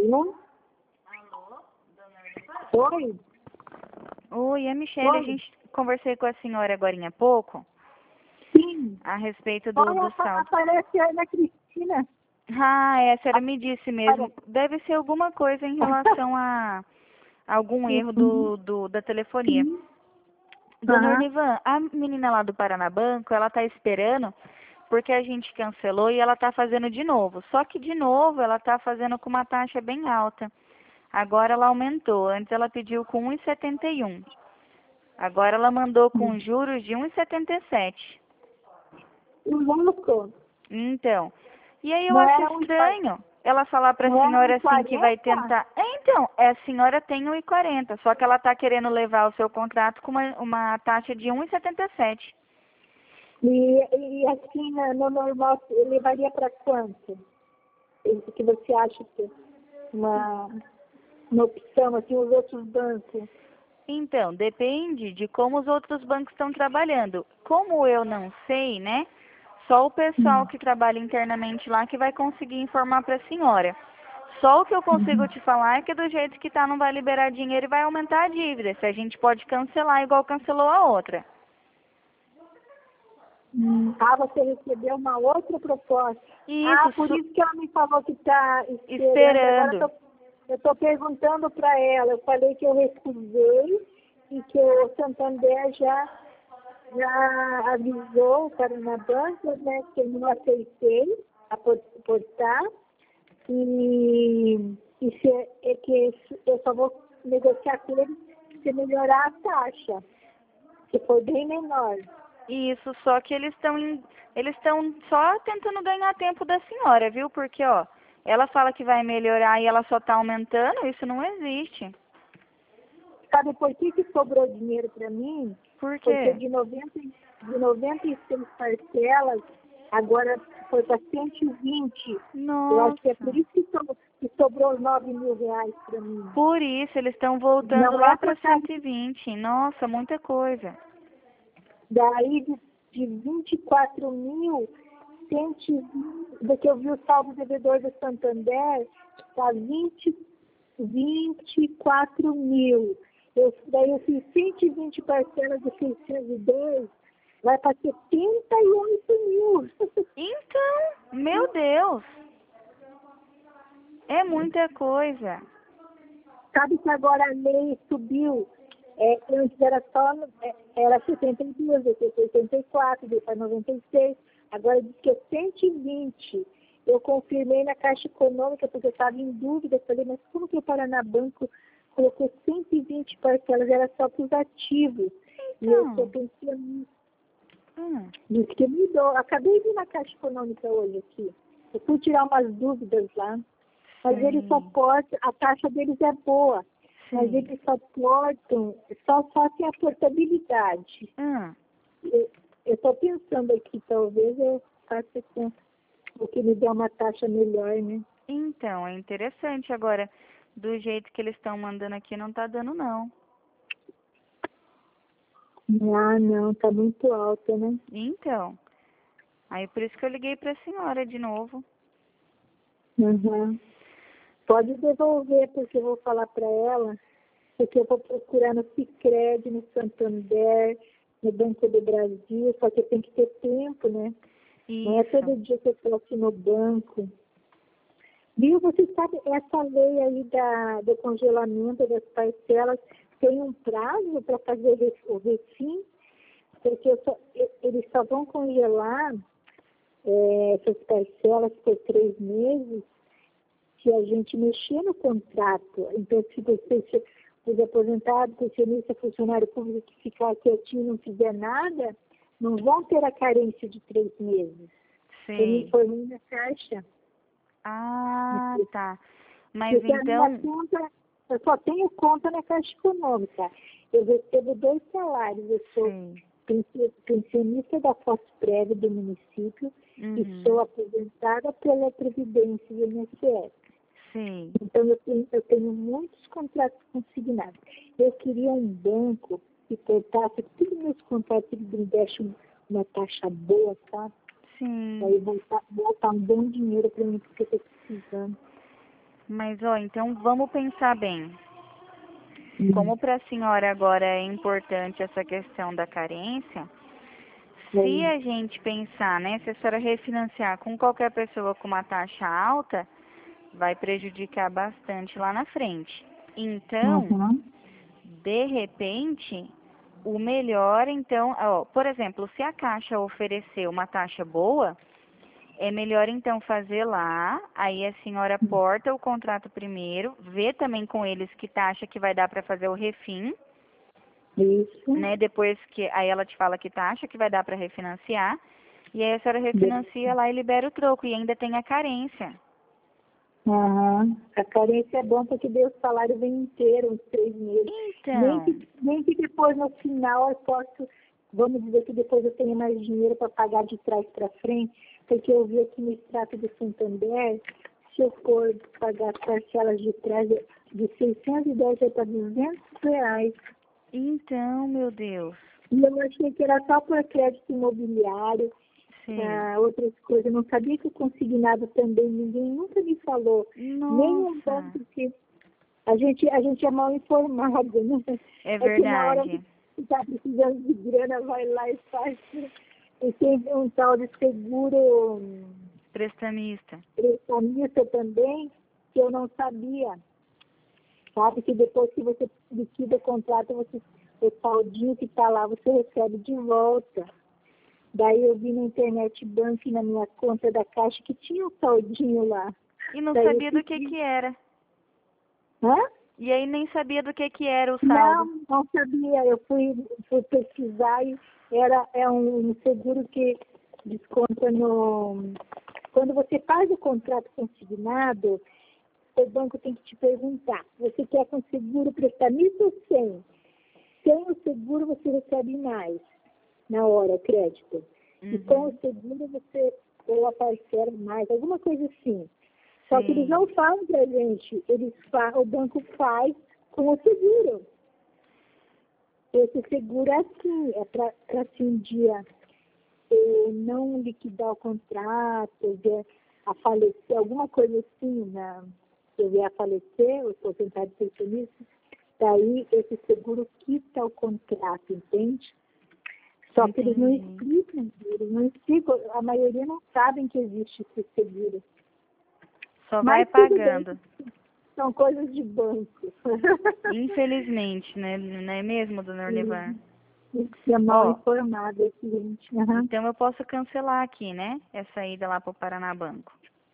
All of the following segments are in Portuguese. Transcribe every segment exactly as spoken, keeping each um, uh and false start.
Alô? Oi? Oi, é a Michelle. Oi? A gente conversei com a senhora agora há pouco Sim. a respeito do, Olha, do apa- saldo. aparece a Ana Cristina. Ah, é, a senhora me disse mesmo. Apare- Deve ser alguma coisa em relação a algum erro Uhum. do, do, da telefonia. Sim. Dona Aham. Ornivan, a menina lá do Paranabanco, ela tá esperando porque a gente cancelou e ela tá fazendo de novo. Só que de novo ela tá fazendo com uma taxa bem alta. Agora ela aumentou. Antes ela pediu com um vírgula setenta e um. Agora ela mandou com juros de um vírgula setenta e sete. Louco. Então, e aí eu Não acho era um e quarenta? estranho ela falar para a Não era um e senhora assim que vai quarenta? tentar. É, então, é, a senhora tem um e quarenta, só que ela está querendo levar o seu contrato com uma, uma taxa de um vírgula setenta e sete. E, e assim, no no normal, levaria para quanto? O que você acha que é uma, uma opção, assim, os outros bancos? Então, depende de como os outros bancos estão trabalhando. Como eu não sei, né? Só o pessoal Hum. que trabalha internamente lá que vai conseguir informar para a senhora. Só o que eu consigo Uhum. te falar é que do jeito que tá não vai liberar dinheiro e vai aumentar a dívida. Se a gente pode cancelar igual cancelou a outra. Hum. Ah, você recebeu uma outra proposta. Ah, Isso, por su- isso que ela me falou que está esperando. Agora esperando. eu estou perguntando para ela. Eu falei que eu recusei e que o Santander já, já avisou para o banca, né, que eu não aceitei aportar. E, e se, é que eu só vou negociar com ele se melhorar a taxa, que foi bem menor. Isso, só que eles estão eles estão só tentando ganhar tempo da senhora, viu? Porque, ó, ela fala que vai melhorar e ela só tá aumentando, isso não existe. Sabe por que, que sobrou dinheiro para mim? Por Porque quê? de noventa, de noventa e seis parcelas, agora foi para cento e vinte. Eu acho que é por Nossa. isso que, so, que sobrou nove mil reais para mim. Por isso, eles estão voltando Não lá é para por causa cento e vinte. Nossa, muita coisa. daí de, de vinte e quatro mil, cento e vinte, do que eu vi o saldo devedor do Santander, está vinte, vinte e quatro mil. Eu, daí eu fiz cento e vinte parcelas de seiscentos e dois, vai para setenta e oito mil. Então, meu Deus, é muita coisa. Sabe que agora a lei subiu, é, antes era só, é, era setenta e dois, depois setenta e quatro, depois noventa e seis, agora diz que é cento e vinte. Eu confirmei na Caixa Econômica, porque eu estava em dúvida, eu falei, mas como que o Paranabanco colocou cento e vinte parcelas, era só para os ativos. E eu estou Então, pensando nisso. hum, Diz que mudou. Acabei de ir na Caixa Econômica hoje aqui. Eu fui tirar umas dúvidas lá. Mas eles só sim, portam, a taxa deles é boa, mas sim. eles só portam, só fazem a portabilidade. Hum. Eu estou pensando aqui, talvez eu faça com o que me dê uma taxa melhor, né? Então, é interessante. Agora, do jeito que eles estão mandando aqui, não tá dando, não. Ah, não, tá muito alta, né? Então, aí por isso que eu liguei pra senhora de novo. Uhum. Pode devolver, porque eu vou falar para ela, porque eu vou procurar no Sicredi, no Santander, no Banco do Brasil, só que tem que ter tempo, né? Não é Isso, todo dia que eu estou aqui no banco. Viu, você sabe, essa lei aí da, do congelamento das parcelas tem um prazo para fazer o ref- o refim, porque eu só- e- eles só vão congelar é, essas parcelas por três meses se a gente mexer no contrato. Então, se você, se os aposentados, pensionista, funcionário público que ficar quietinho e não fizer nada, não vão ter a carência de três meses. Eu me sei. informei na Caixa. Ah, tá. Mas Porque a minha então, conta, eu só tenho conta na Caixa Econômica. Eu recebo dois salários. Eu sou sei. pensi- pensionista da Fosprev do município e Uhum, sou aposentada pela Previdência e I N S S. sei. Então, eu tenho, eu tenho muitos contratos consignados. Eu queria um banco que cortasse todos os meus contratos, eles me deixam uma taxa boa, sabe? Sim. Aí voltar, voltar um bom dinheiro para mim, porque eu estou precisando. Mas, ó, então vamos pensar bem. Hum. Como para a senhora agora é importante essa questão da carência, se Sim. a gente pensar, né, se a senhora refinanciar com qualquer pessoa com uma taxa alta, vai prejudicar bastante lá na frente. Então, Uhum. de repente, o melhor, então, ó, por exemplo, se a Caixa oferecer uma taxa boa, é melhor então fazer lá, aí a senhora porta o contrato primeiro, vê também com eles que taxa que vai dar para fazer o refim, Isso. né? Depois que aí ela te fala que taxa que vai dar para refinanciar, e aí a senhora refinancia lá e libera o troco, e ainda tem a carência. Uhum. A carência é bom porque daí o salário vem inteiro, uns três meses. Nem Então, que, nem que depois no final eu posso, vamos dizer que depois eu tenha mais dinheiro para pagar de trás para frente, porque eu vi aqui no extrato do Santander, se eu for pagar as parcelas de trás de seiscentos e dez para duzentos reais. então, meu Deus. E eu achei que era só por crédito imobiliário, Sim. ah, outras coisas. Eu não sabia que o consignado também, ninguém nunca me falou. Nem um Nossa, banco que a gente, a gente é mal informado, né? é É que na hora verdade. que está precisando de grana, vai lá e faz. E tem um tal de seguro Prestamista. prestamista também, que eu não sabia. Sabe que depois que você liquida o contrato, você, o saldinho que está lá, você recebe de volta. Daí eu vi na internet banco na minha conta da Caixa que tinha um saldinho lá. E não Daí eu sabia do que pedi. que era. Hã? E aí nem sabia do que que era o Não, saldo. não sabia. Eu fui, fui pesquisar e era, é um seguro que desconta no... Quando você faz o contrato consignado, o banco tem que te perguntar, você quer com seguro prestamista ou sem? Sem o seguro você recebe mais na hora, o crédito. E com Uhum. o seguro você ou a parcela mais, alguma coisa assim. Só que eles Sim. não falam pra gente, eles fa o banco faz com o seguro. Esse seguro é assim, é para se um dia eh, não liquidar o contrato, vier a falecer, alguma coisa assim, né? Se eu vier a falecer, o porcentagem de pensionista, daí esse seguro quita o contrato, entende? Só que eles não Entendi. explicam, eles não explicam, a maioria não sabem que existe esse seguro. Só vai Mas tudo bem, pagando. são coisas de banco. Infelizmente, né? Não é mesmo, dona Ornevar? Isso é mal Ó, informado, é cliente. Uhum. então eu posso cancelar aqui, né? Essa ida lá pro Paraná Banco.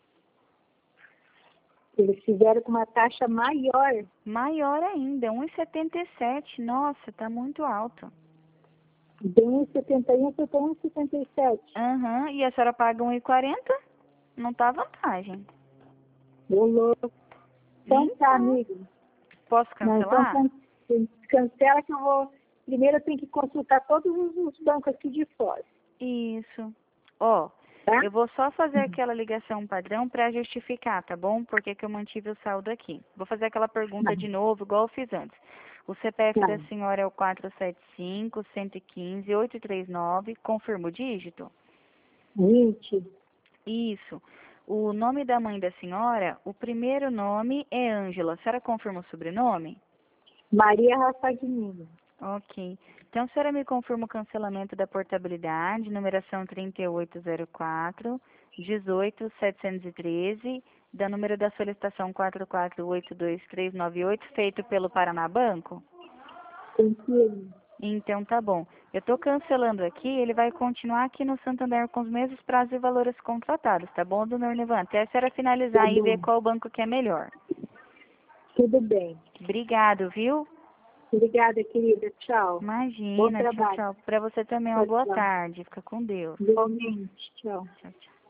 Eles fizeram com uma taxa maior. Maior ainda, um e setenta e sete. Nossa, tá muito alto. De um e setenta e um foi para um e setenta e sete. Aham, e a senhora paga um e quarenta? Não tá vantagem. Ô, louco. Então tá, Então, amigo. posso Não, então cancelar? can- cancela que eu vou... Primeiro eu tenho que consultar todos os os bancos aqui de fora, Isso. Ó, tá? eu vou só fazer aquela ligação padrão para justificar, tá bom? Porque que eu mantive o saldo aqui. Vou fazer aquela pergunta de novo, igual eu fiz antes. O C P F Tá. da senhora é o quatro sete cinco, um um cinco, oito três nove. Confirma o dígito? vinte. Isso. O nome da mãe da senhora, o primeiro nome é Ângela. A senhora confirma o sobrenome? Maria Rafagnini. Ok. Então, a senhora me confirma o cancelamento da portabilidade, numeração trinta e oito zero quatro, dezoito setecentos e treze, da número da solicitação quatro quatro oito dois três nove oito, feito pelo Paraná Banco? Tem que ir. Então, tá bom. Eu estou cancelando aqui, ele vai continuar aqui no Santander com os mesmos prazos e valores contratados, tá bom, dona Ornevan? Até a senhora finalizar e ver Tudo, qual banco que é melhor. tudo bem. Obrigado, viu? Obrigada, querida. Tchau. Bom Imagina, tchau, trabalho. tchau. Para você também uma Tchau, boa tchau. tarde. Fica com Deus. Igualmente. Tchau. Tchau, tchau.